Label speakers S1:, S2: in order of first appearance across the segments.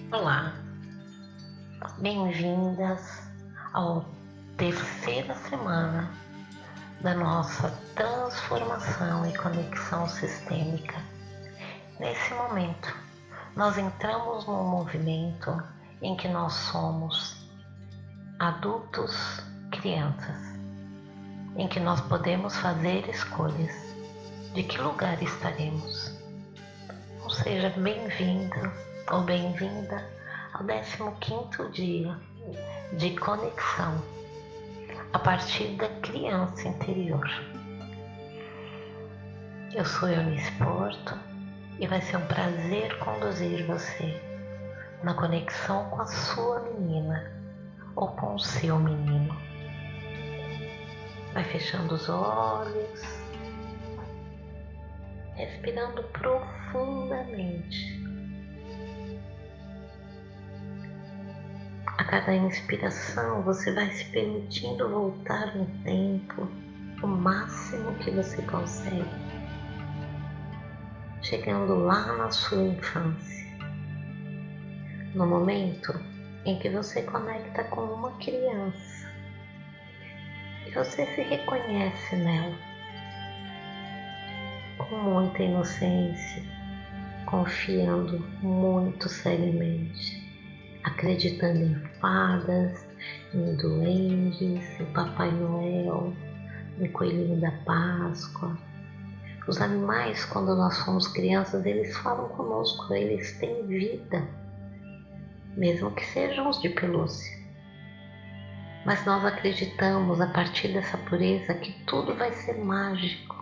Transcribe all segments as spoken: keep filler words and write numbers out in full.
S1: Olá, bem-vindas à terceira semana da nossa transformação e conexão sistêmica. Nesse momento, nós entramos num movimento em que nós somos adultos, crianças, em que nós podemos fazer escolhas de que lugar estaremos. Ou seja, bem-vindo ou bem-vinda ao décimo quinto dia de conexão a partir da criança interior. Eu sou Eunice Porto e vai ser um prazer conduzir você na conexão com a sua menina ou com o seu menino. Vai fechando os olhos, respirando profundamente. A cada inspiração, você vai se permitindo voltar no tempo o máximo que você consegue, chegando lá na sua infância, no momento em que você conecta com uma criança e você se reconhece nela, com muita inocência, confiando muito seriamente, acreditando em fadas, em duendes, em Papai Noel, em Coelhinho da Páscoa. Os animais, quando nós somos crianças, eles falam conosco, eles têm vida, mesmo que sejam os de pelúcia. Mas nós acreditamos, a partir dessa pureza, que tudo vai ser mágico.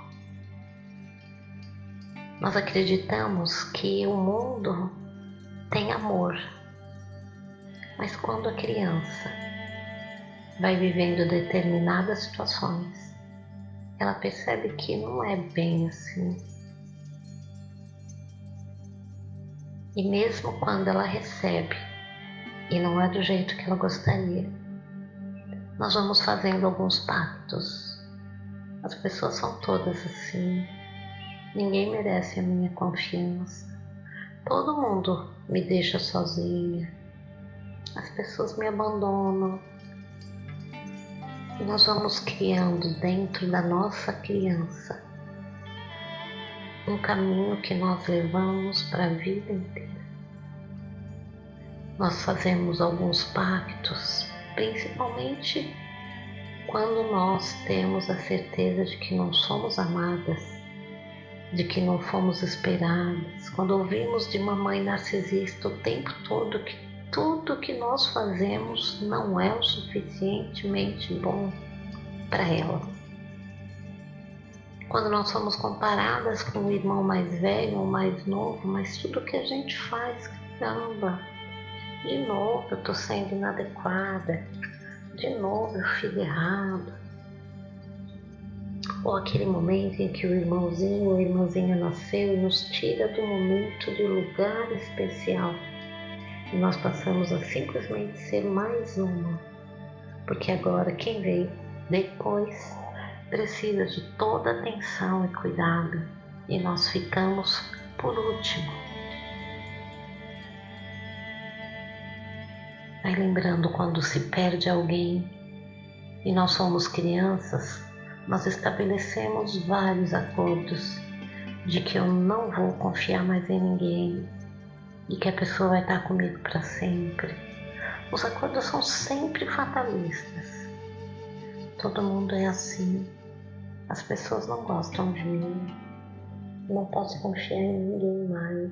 S1: Nós acreditamos que o mundo tem amor. Mas quando a criança vai vivendo determinadas situações, ela percebe que não é bem assim. E mesmo quando ela recebe, e não é do jeito que ela gostaria, nós vamos fazendo alguns pactos. As pessoas são todas assim. Ninguém merece a minha confiança. Todo mundo me deixa sozinha. As pessoas me abandonam. E nós vamos criando dentro da nossa criança um caminho que nós levamos para a vida inteira. Nós fazemos alguns pactos, principalmente quando nós temos a certeza de que não somos amadas, de que não fomos esperadas, quando ouvimos de uma mãe narcisista o tempo todo que tudo que nós fazemos não é o suficientemente bom para ela. Quando nós somos comparadas com o irmão mais velho ou mais novo, mas tudo que a gente faz, caramba, de novo eu estou sendo inadequada, de novo eu fiz errado. Ou aquele momento em que o irmãozinho ou a irmãzinha nasceu e nos tira do momento de lugar especial. E nós passamos a simplesmente ser mais uma, porque agora quem veio depois precisa de toda atenção e cuidado, e nós ficamos por último. Vai lembrando quando se perde alguém e nós somos crianças, nós estabelecemos vários acordos de que eu não vou confiar mais em ninguém, e que a pessoa vai estar comigo para sempre. Os acordos são sempre fatalistas. Todo mundo é assim. As pessoas não gostam de mim. Não posso confiar em ninguém mais.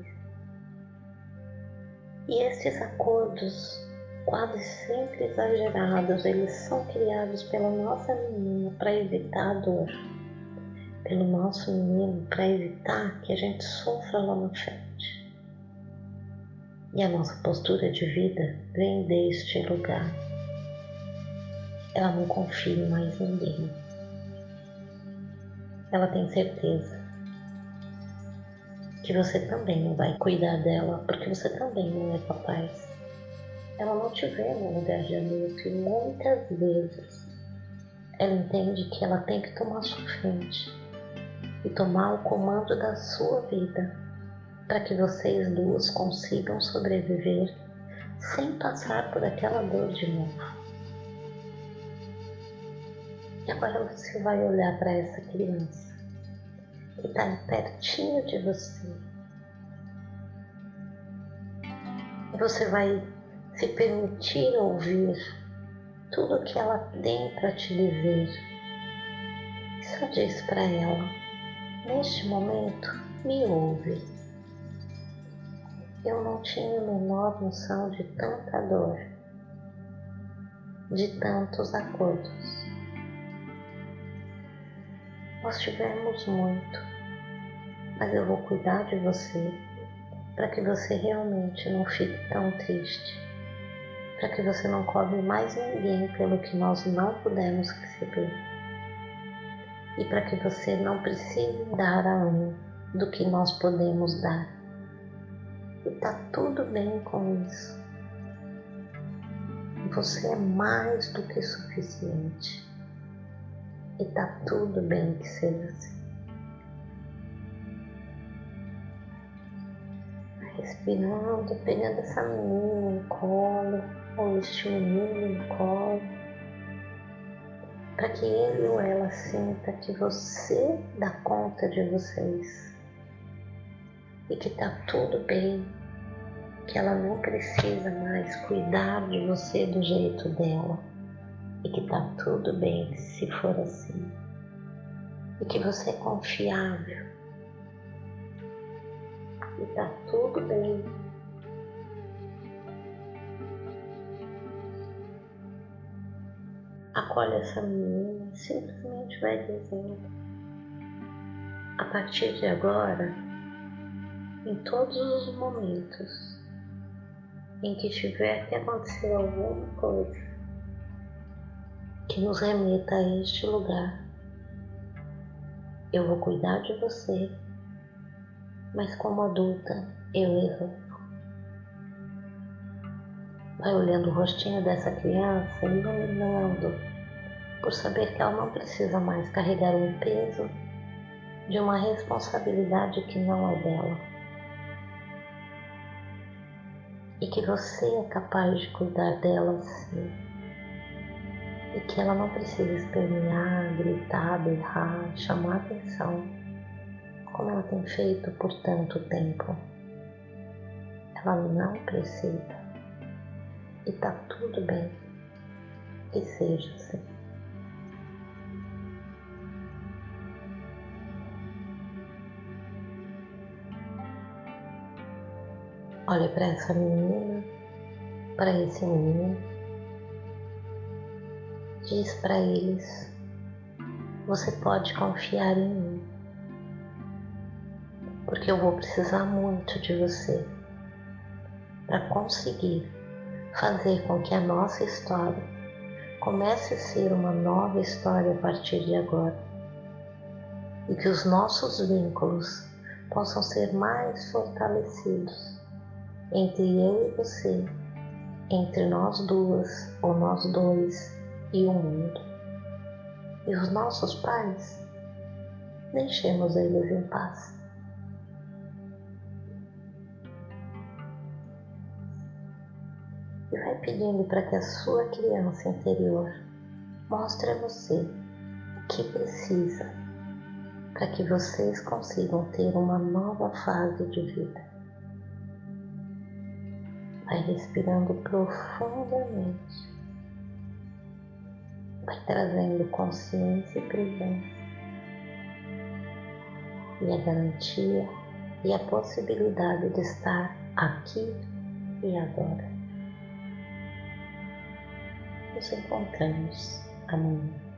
S1: E esses acordos, quase sempre exagerados, eles são criados pela nossa menina para evitar a dor. Pelo nosso menino para evitar que a gente sofra lá na frente. E a nossa postura de vida vem deste lugar. Ela não confia em mais ninguém. Ela tem certeza que você também não vai cuidar dela, porque você também não é capaz. Ela não te vê no lugar de adulto e muitas vezes ela entende que ela tem que tomar sua frente e tomar o comando da sua vida, para que vocês duas consigam sobreviver sem passar por aquela dor de novo. E agora você vai olhar para essa criança que está pertinho de você. E você vai se permitir ouvir tudo o que ela tem para te dizer. Só diz para ela: neste momento, me ouve. Eu não tinha a menor noção de tanta dor, de tantos acordos. Nós tivemos muito, mas eu vou cuidar de você para que você realmente não fique tão triste, para que você não cobre mais ninguém pelo que nós não pudemos receber, e para que você não precise dar a um do que nós podemos dar. E tá tudo bem com isso. Você é mais do que suficiente. E tá tudo bem que seja assim. Vai respirando, pegando essa menina no colo, ou este menino no colo, para que ele ou ela sinta que você dá conta de vocês. E que tá tudo bem, que ela não precisa mais cuidar de você do jeito dela, e que tá tudo bem se for assim, e que você é confiável, e tá tudo bem. Acolhe essa menina e simplesmente vai dizendo: a partir de agora, em todos os momentos em que tiver que acontecer alguma coisa que nos remeta a este lugar, eu vou cuidar de você, mas como adulta eu erro. Vai olhando o rostinho dessa criança, iluminando, por saber que ela não precisa mais carregar um peso de uma responsabilidade que não é dela. E que você é capaz de cuidar dela sim. E que ela não precisa espernear, gritar, berrar, chamar atenção, como ela tem feito por tanto tempo. Ela não precisa. E tá tudo bem. Que seja assim. Olha para essa menina, para esse menino. Diz para eles: você pode confiar em mim, porque eu vou precisar muito de você para conseguir fazer com que a nossa história comece a ser uma nova história a partir de agora, e que os nossos vínculos possam ser mais fortalecidos entre eu e você, entre nós duas ou nós dois e o mundo. E os nossos pais, deixemos eles em paz. E vai pedindo para que a sua criança interior mostre a você o que precisa para que vocês consigam ter uma nova fase de vida. Vai respirando profundamente. Vai trazendo consciência e presença. E a garantia e a possibilidade de estar aqui e agora. Nos encontramos amanhã.